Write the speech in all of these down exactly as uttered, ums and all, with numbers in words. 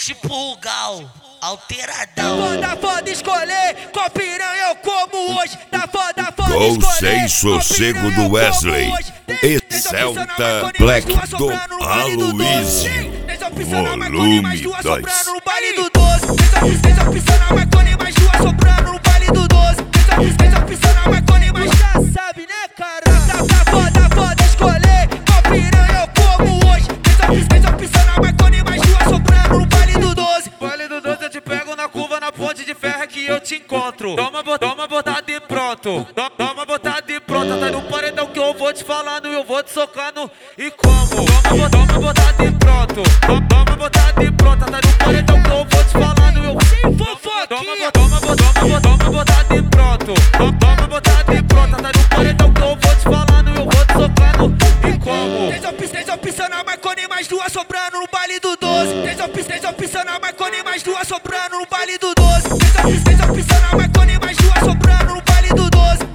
tipo o Gal, alteradão. Foda, foda escolher qual piranha eu como hoje. Tá foda, foda Gol escolher sem sossego do Wesley. Excelta Black do Aloysio. Volume dois. No baile do doze. Desce a pista na Marconi, mais duas sobrando no baile do doze. Desce a pista na Marconi, mas já sabe, né, cara? Tá, tá foda, foda escolher qual piranha eu como hoje. Desce a pista na Marconi, mais duas sobrando no baile do doze. Baile do doze eu te pego na curva, na ponte de ferro que eu te encontro. Toma, toma botada e pronto. Toma botada e pronto. Tá no paredão que eu vou te falando, eu vou te socando. E como? Toma, toma botada e pronto. Toma botada e pronto. Tá no paredão que eu vou te falando, eu Sem fofoquinha. Toma, toma, toma, toma botada e pronto. Toma botada e pronto. Tá no paredão que eu vou te falando, eu vou te socando. E como? Desce a pista na Marconi, mais duas sobrando no baile do doze. Desce a pista na Marconi, mais duas sobrando no baile do doze. Desce a pista na Marconi, mais duas sobrando no baile do doze.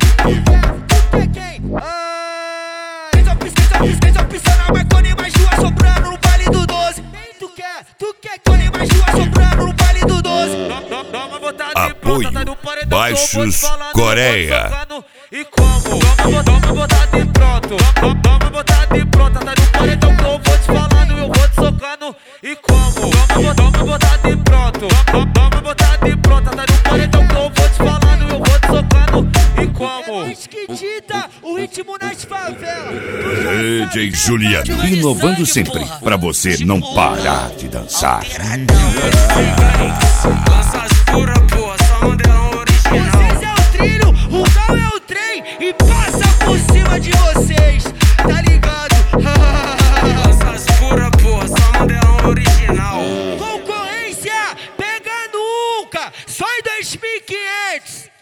Desce a pista na Marconi, mais duas sobrando no baile do doze. Tu quer, tu quer, Cone, mais duas sobrando no baile do doze. Toma botada e pronto. Apoio Tá no paredão que eu vou te Baixos falando, Coreia. eu vou te socando. E como? Toma, toma botada e pronto. Toma botada e pronto. Tá no paredão que eu vou te falando, eu vou te socando. E como? Toma, toma botada e pronto. Toma botada e pronto. Tá no paredão que eu vou te falando, eu vou te socando. E como? É esquisita, o ritmo nas favelas. D J Juliano, inovando sempre pra você não parar de dançar. Lança as pura, porra, só modelão original. Vocês é o trilho, o Gal é o trem e passa por cima de vocês, tá ligado? Lança as pura, porra, só modelão original. Concorrência, pega nunca, só em dois mil e quinhentos.